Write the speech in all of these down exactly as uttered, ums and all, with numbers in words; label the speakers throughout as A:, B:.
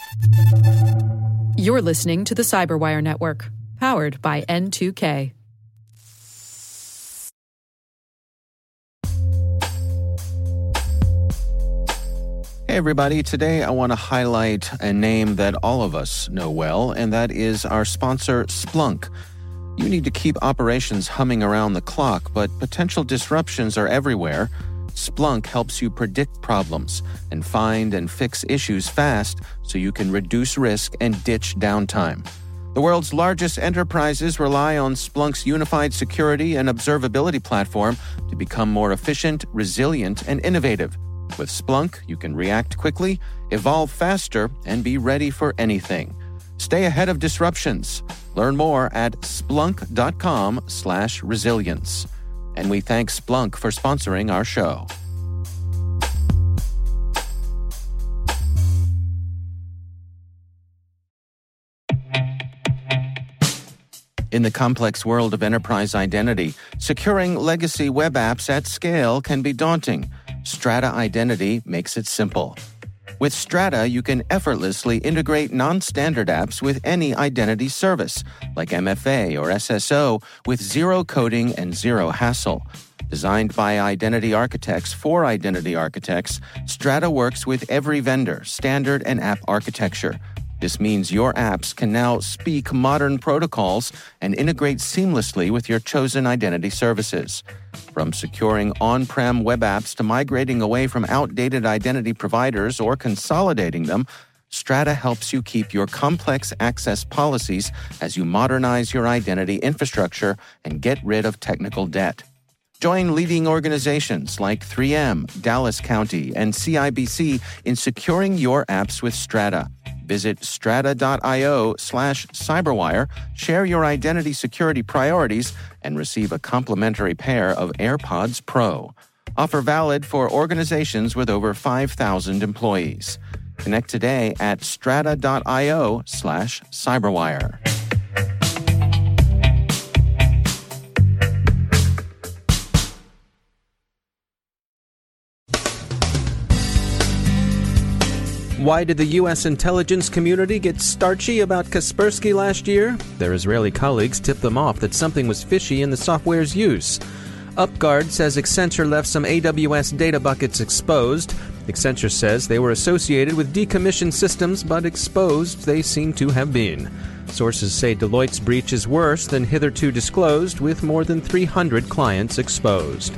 A: You're listening to the Cyberwire Network, powered by N two K.
B: Hey everybody, today I want to highlight a name that all of us know well, and that is our sponsor, Splunk. You need to keep operations humming around the clock, but potential disruptions are everywhere. Splunk helps you predict problems and find and fix issues fast so you can reduce risk and ditch downtime. The world's largest enterprises rely on Splunk's unified security and observability platform to become more efficient, resilient, and innovative. With Splunk, you can react quickly, evolve faster, and be ready for anything. Stay ahead of disruptions. Learn more at splunk.com slash resilience. And we thank Splunk for sponsoring our show. In the complex world of enterprise identity, securing legacy web apps at scale can be daunting. Strata Identity makes it simple. With Strata, you can effortlessly integrate non-standard apps with any identity service, like M F A or S S O, with zero coding and zero hassle. Designed by identity architects for identity architects, Strata works with every vendor, standard, and app architecture. This means your apps can now speak modern protocols and integrate seamlessly with your chosen identity services. From securing on-prem web apps to migrating away from outdated identity providers or consolidating them, Strata helps you keep your complex access policies as you modernize your identity infrastructure and get rid of technical debt. Join leading organizations like three M, Dallas County, and C I B C in securing your apps with Strata. Visit strata.io slash cyberwire, share your identity security priorities, and receive a complimentary pair of AirPods Pro. Offer valid for organizations with over five thousand employees. Connect today at strata.io slash cyberwire.
C: Why did the U S intelligence community get starchy about Kaspersky last year? Their Israeli colleagues tipped them off that something was fishy in the software's use. UpGuard says Accenture left some A W S data buckets exposed. Accenture says they were associated with decommissioned systems, but exposed they seem to have been. Sources say Deloitte's breach is worse than hitherto disclosed, with more than three hundred clients exposed.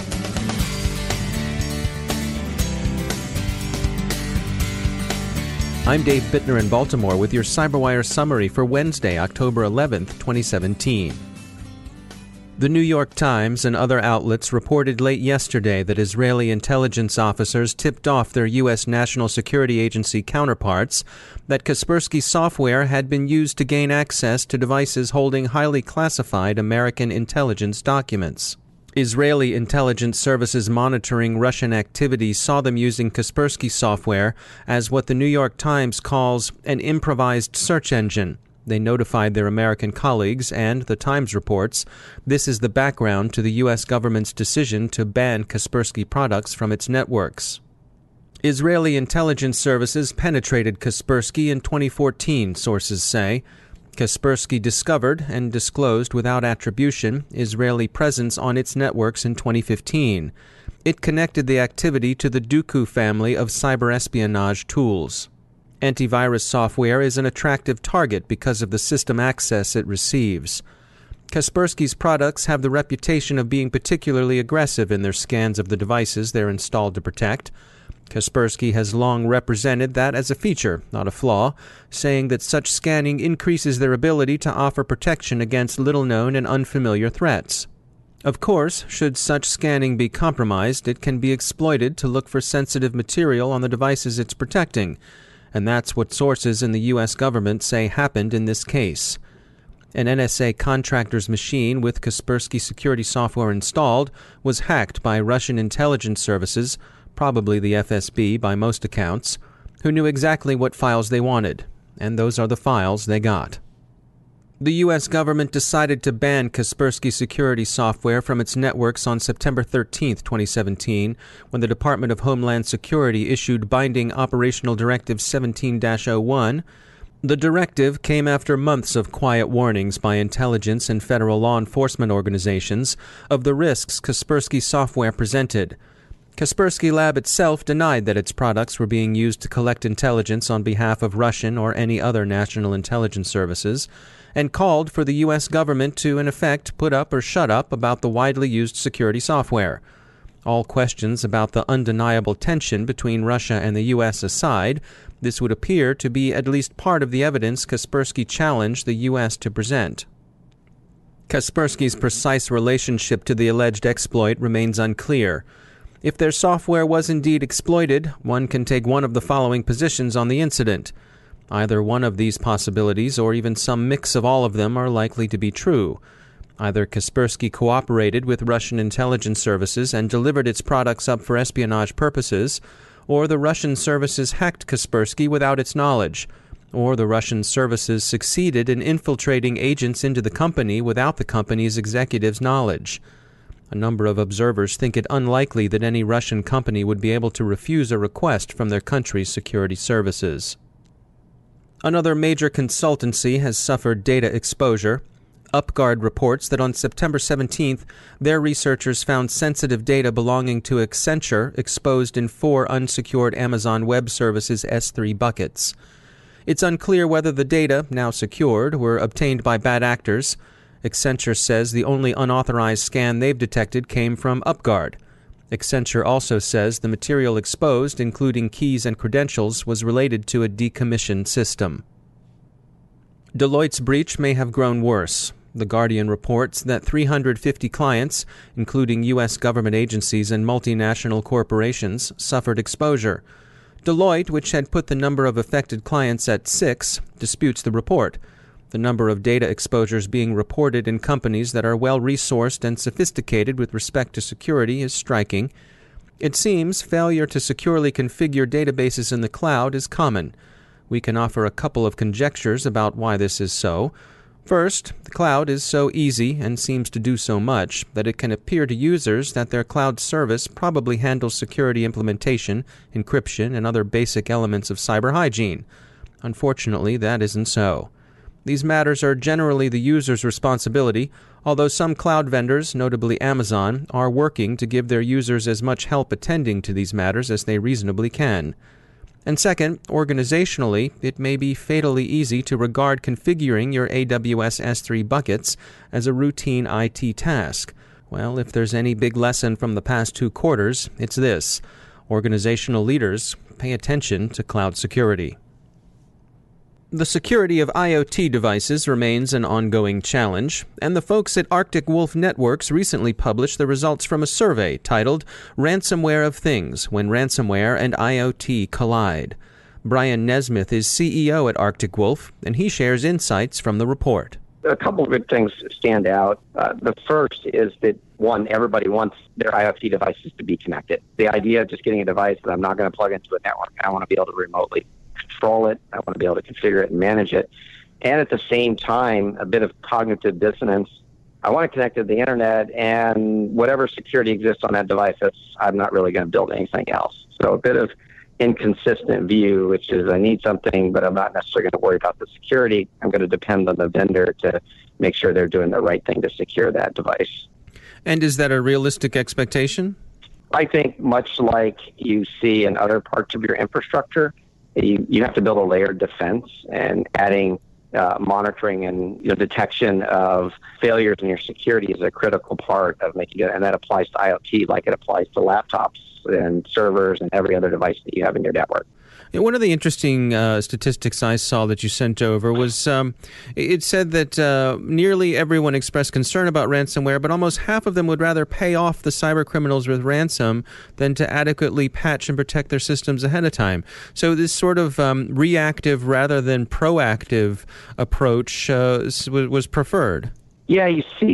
C: I'm Dave Bittner in Baltimore with your CyberWire summary for Wednesday, October eleventh, twenty seventeen. The New York Times and other outlets reported late yesterday that Israeli intelligence officers tipped off their U S National Security Agency counterparts that Kaspersky software had been used to gain access to devices holding highly classified American intelligence documents. Israeli intelligence services monitoring Russian activity saw them using Kaspersky software as what the New York Times calls an improvised search engine. They notified their American colleagues, and, the Times reports, this is the background to the U S government's decision to ban Kaspersky products from its networks. Israeli intelligence services penetrated Kaspersky in twenty fourteen, sources say. Kaspersky discovered and disclosed without attribution Israeli presence on its networks in twenty fifteen. It connected the activity to the Duqu family of cyber espionage tools. Antivirus software is an attractive target because of the system access it receives. Kaspersky's products have the reputation of being particularly aggressive in their scans of the devices they're installed to protect. Kaspersky has long represented that as a feature, not a flaw, saying that such scanning increases their ability to offer protection against little-known and unfamiliar threats. Of course, should such scanning be compromised, it can be exploited to look for sensitive material on the devices it's protecting, and that's what sources in the U S government say happened in this case. An N S A contractor's machine with Kaspersky security software installed was hacked by Russian intelligence services, probably the F S B by most accounts, who knew exactly what files they wanted, and those are the files they got. The U S government decided to ban Kaspersky security software from its networks on September thirteenth, twenty seventeen, when the Department of Homeland Security issued binding Operational Directive seventeen dash oh one. The directive came after months of quiet warnings by intelligence and federal law enforcement organizations of the risks Kaspersky software presented. Kaspersky Lab itself denied that its products were being used to collect intelligence on behalf of Russian or any other national intelligence services, and called for the U S government to, in effect, put up or shut up about the widely used security software. All questions about the undeniable tension between Russia and the U S aside, this would appear to be at least part of the evidence Kaspersky challenged the U S to present. Kaspersky's precise relationship to the alleged exploit remains unclear. If their software was indeed exploited, one can take one of the following positions on the incident. Either one of these possibilities, or even some mix of all of them, are likely to be true. Either Kaspersky cooperated with Russian intelligence services and delivered its products up for espionage purposes, or the Russian services hacked Kaspersky without its knowledge, or the Russian services succeeded in infiltrating agents into the company without the company's executives' knowledge. A number of observers think it unlikely that any Russian company would be able to refuse a request from their country's security services. Another major consultancy has suffered data exposure. UpGuard reports that on September seventeenth, their researchers found sensitive data belonging to Accenture exposed in four unsecured Amazon Web Services S three buckets. It's unclear whether the data, now secured, were obtained by bad actors. Accenture says the only unauthorized scan they've detected came from UpGuard. Accenture also says the material exposed, including keys and credentials, was related to a decommissioned system. Deloitte's breach may have grown worse. The Guardian reports that three hundred fifty clients, including U S government agencies and multinational corporations, suffered exposure. Deloitte, which had put the number of affected clients at six, disputes the report. The number of data exposures being reported in companies that are well-resourced and sophisticated with respect to security is striking. It seems failure to securely configure databases in the cloud is common. We can offer a couple of conjectures about why this is so. First, the cloud is so easy and seems to do so much that it can appear to users that their cloud service probably handles security implementation, encryption, and other basic elements of cyber hygiene. Unfortunately, that isn't so. These matters are generally the user's responsibility, although some cloud vendors, notably Amazon, are working to give their users as much help attending to these matters as they reasonably can. And second, organizationally, it may be fatally easy to regard configuring your A W S S three buckets as a routine I T task. Well, if there's any big lesson from the past two quarters, it's this. Organizational leaders pay attention to cloud security. The security of IoT devices remains an ongoing challenge, and the folks at Arctic Wolf Networks recently published the results from a survey titled Ransomware of Things, When Ransomware and IoT Collide. Brian Nesmith is C E O at Arctic Wolf, and he shares insights from the report.
D: A couple of good things stand out. Uh, the first is that, one, everybody wants their IoT devices to be connected. The idea of just getting a device that I'm not going to plug into a network, I want to be able to remotely control it. I want to be able to configure it and manage it. And at the same time, a bit of cognitive dissonance. I want to connect to the internet, and whatever security exists on that device, that's, I'm not really going to build anything else. So a bit of inconsistent view, which is I need something, but I'm not necessarily going to worry about the security. I'm going to depend on the vendor to make sure they're doing the right thing to secure that device.
C: And is that a realistic expectation?
D: I think much like you see in other parts of your infrastructure, You, you have to build a layered defense, and adding uh, monitoring and you know, detection of failures in your security is a critical part of making it. And that applies to IoT like it applies to laptops and servers and every other device that you have in your network.
C: Yeah, one of the interesting uh, statistics I saw that you sent over was um, it said that uh, nearly everyone expressed concern about ransomware, but almost half of them would rather pay off the cyber criminals with ransom than to adequately patch and protect their systems ahead of time. So this sort of um, reactive rather than proactive approach uh, was, was preferred.
D: Yeah, you see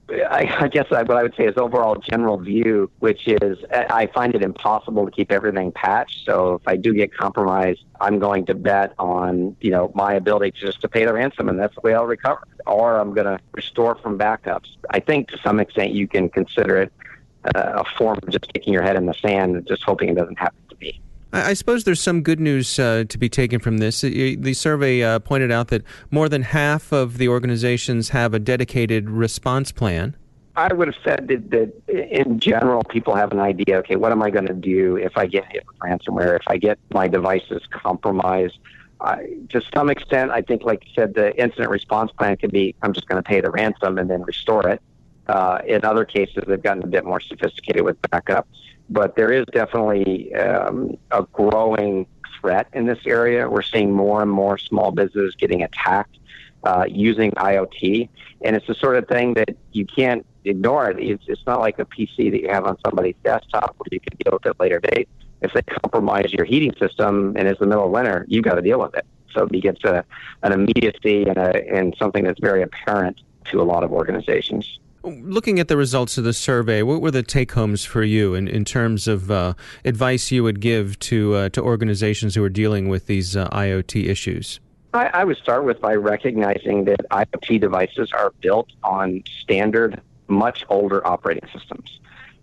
D: I, I guess I, what I would say is overall general view, which is I find it impossible to keep everything patched. So if I do get compromised, I'm going to bet on, you know, my ability just to pay the ransom, and that's the way I'll recover. Or I'm going to restore from backups. I think to some extent you can consider it uh, a form of just sticking your head in the sand and just hoping it doesn't happen to me.
C: I suppose there's some good news uh, to be taken from this. The survey uh, pointed out that more than half of the organizations have a dedicated response plan.
D: I would have said that, that in general, people have an idea, okay, what am I going to do if I get hit with ransomware, if I get my devices compromised? Uh, to some extent, I think, like you said, the incident response plan could be, I'm just going to pay the ransom and then restore it. Uh, in other cases, they've gotten a bit more sophisticated with backup. But there is definitely um, a growing threat in this area. We're seeing more and more small businesses getting attacked uh, using I O T. And it's the sort of thing that you can't ignore. It. It's, it's not like a P C that you have on somebody's desktop where you can deal with it at a later date. If they compromise your heating system and it's the middle of winter, you've got to deal with it. So it gets a, an immediacy and, a, and something that's very apparent to a lot of organizations.
C: Looking at the results of the survey, what were the take-homes for you in, in terms of uh, advice you would give to uh, to organizations who are dealing with these uh, I O T issues?
D: I, I would start with by recognizing that I O T devices are built on standard, much older operating systems.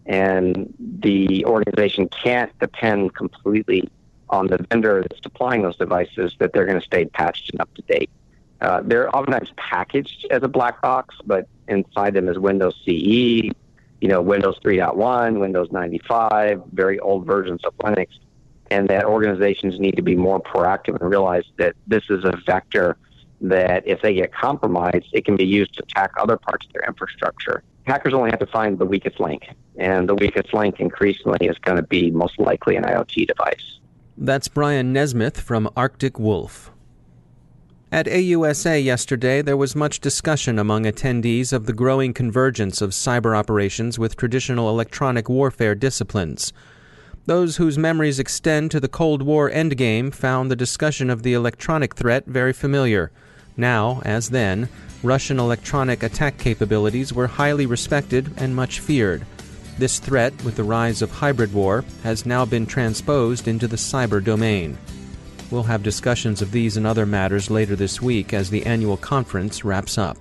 D: And the organization can't depend completely on the vendor that's supplying those devices that they're going to stay patched and up to date. Uh, they're oftentimes packaged as a black box, but inside them is Windows C E, you know, Windows three point one, Windows ninety-five, very old versions of Linux, and that organizations need to be more proactive and realize that this is a vector that if they get compromised, it can be used to attack other parts of their infrastructure. Hackers only have to find the weakest link, and the weakest link increasingly is going to be most likely an I O T device.
C: That's Brian Nesmith from Arctic Wolf. At A U S A yesterday, there was much discussion among attendees of the growing convergence of cyber operations with traditional electronic warfare disciplines. Those whose memories extend to the Cold War endgame found the discussion of the electronic threat very familiar. Now, as then, Russian electronic attack capabilities were highly respected and much feared. This threat, with the rise of hybrid war, has now been transposed into the cyber domain. We'll have discussions of these and other matters later this week as the annual conference wraps up.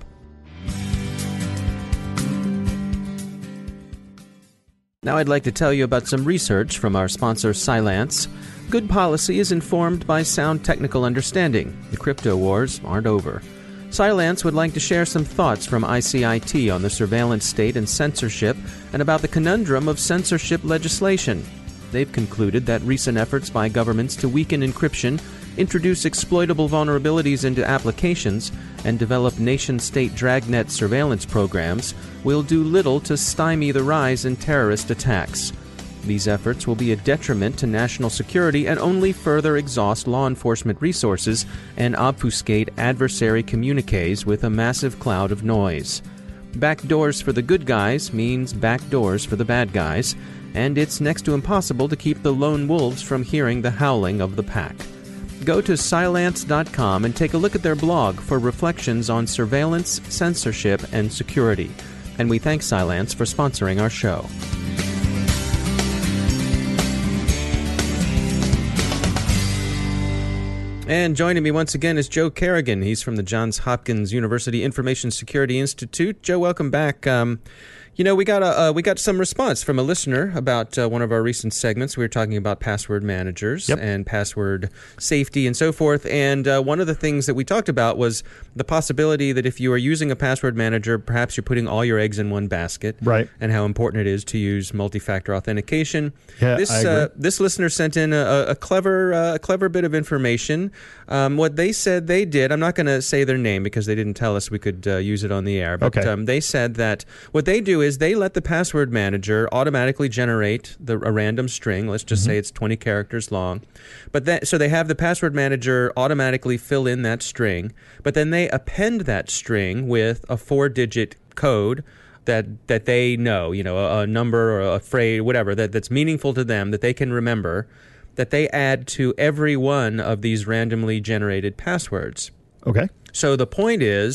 C: Now I'd like to tell you about some research from our sponsor, Cylance. Good policy is informed by sound technical understanding. The crypto wars aren't over. Cylance would like to share some thoughts from I C I T on the surveillance state and censorship and about the conundrum of censorship legislation. They've concluded that recent efforts by governments to weaken encryption, introduce exploitable vulnerabilities into applications, and develop nation-state dragnet surveillance programs will do little to stymie the rise in terrorist attacks. These efforts will be a detriment to national security and only further exhaust law enforcement resources and obfuscate adversary communiques with a massive cloud of noise. Backdoors for the good guys means backdoors for the bad guys, and it's next to impossible to keep the lone wolves from hearing the howling of the pack. Go to Cylance dot com and take a look at their blog for reflections on surveillance, censorship, and security. And we thank Cylance for sponsoring our show. And joining me once again is Joe Carrigan. He's from the Johns Hopkins University Information Security Institute. Joe, welcome back. Um, You know, we got a uh, we got some response from a listener about uh, one of our recent segments. We were talking about password managers yep. and password safety and so forth. And uh, one of the things that we talked about was the possibility that if you are using a password manager, perhaps you're putting all your eggs in one basket.
E: Right.
C: And how important it is to use multi-factor authentication.
E: Yeah,
C: this
E: I agree.
C: Uh, this listener sent in a, a clever uh, a clever bit of information. Um, what they said they did, I'm not going to say their name because they didn't tell us we could uh, use it on the air. But
E: okay.
C: um, they said that what they do is they let the password manager automatically generate the, a random string. Let's just mm-hmm. say it's twenty characters long. But that, so they have the password manager automatically fill in that string, but then they append that string with a four-digit code that that they know, you know, a, a number or a phrase, whatever, that, that's meaningful to them, that they can remember, that they add to every one of these randomly generated passwords.
E: Okay.
C: So the point is,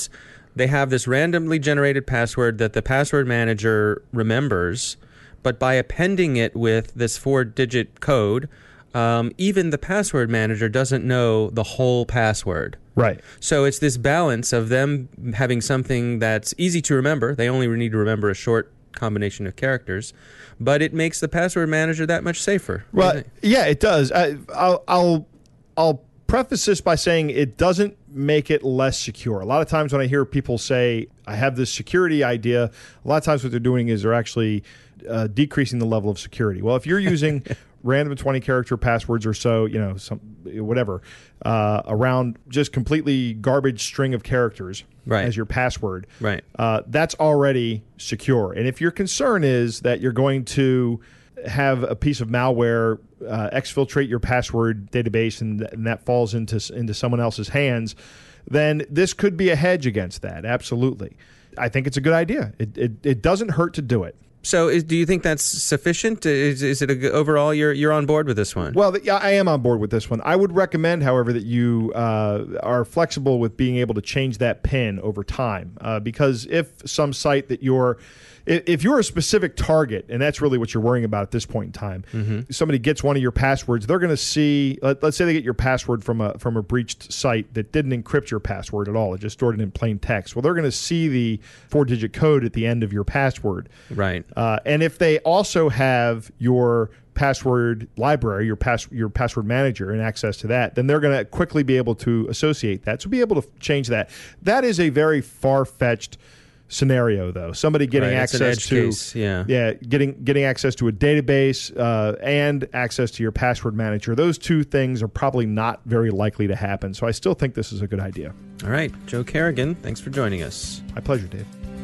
C: They have this randomly generated password that the password manager remembers, but by appending it with this four-digit code, um, even the password manager doesn't know the whole password.
E: Right.
C: So it's this balance of them having something that's easy to remember. They only need to remember a short combination of characters, but it makes the password manager that much safer.
E: Well, yeah, it does. I, I'll, I'll, I'll preface this by saying it doesn't make it less secure. A lot of times when I hear people say, I have this security idea, a lot of times what they're doing is they're actually uh, decreasing the level of security. Well, if you're using random twenty character passwords or so, you know, some whatever, uh, around just completely garbage string of characters
C: right.
E: as your password,
C: right.
E: uh, that's already secure. And if your concern is that you're going to have a piece of malware uh, exfiltrate your password database and, th- and that falls into into someone else's hands, then this could be a hedge against that. Absolutely. I think it's a good idea. It it, it doesn't hurt to do it.
C: So is, do you think that's sufficient? Is, is it a, overall you're you're on board with this one?
E: Well, yeah, I am on board with this one. I would recommend, however, that you uh, are flexible with being able to change that PIN over time, uh, because if some site that you're if you're a specific target, and that's really what you're worrying about at this point in time, mm-hmm. somebody gets one of your passwords, they're going to see, let, let's say they get your password from a from a breached site that didn't encrypt your password at all. It just stored it in plain text. Well, they're going to see the four-digit code at the end of your password.
C: Right.
E: Uh, and if they also have your password library, your pass your password manager, and access to that, then they're going to quickly be able to associate that. So be able to change that. That is a very far-fetched scenario, though. Somebody getting
C: right,
E: access to
C: case, yeah.
E: yeah, getting getting access to a database uh, and access to your password manager. Those two things are probably not very likely to happen. So I still think this is a good idea.
C: All right, Joe Carrigan, thanks for joining us.
E: My pleasure, Dave.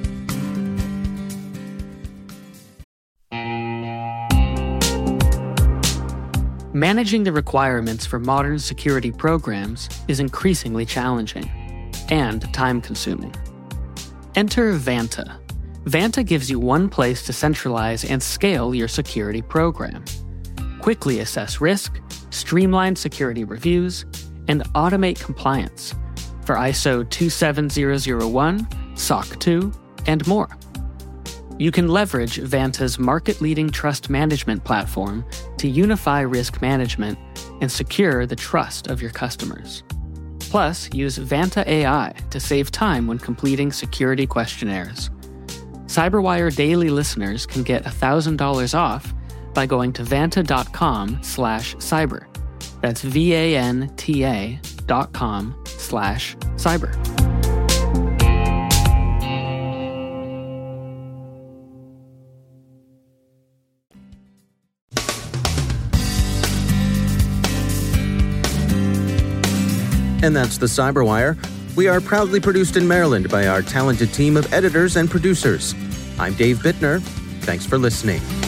F: Managing the requirements for modern security programs is increasingly challenging and time-consuming. Enter Vanta. Vanta gives you one place to centralize and scale your security program. Quickly assess risk, streamline security reviews, and automate compliance for I S O two seven zero zero one, S O C two, and more. You can leverage Vanta's market-leading trust management platform to unify risk management and secure the trust of your customers. Plus, use Vanta A I to save time when completing security questionnaires. CyberWire Daily listeners can get one thousand dollars off by going to vanta.com slash cyber. That's V-A-N-T-A dot com slash cyber.
B: And that's the Cyberwire. We are proudly produced in Maryland by our talented team of editors and producers. I'm Dave Bittner. Thanks for listening.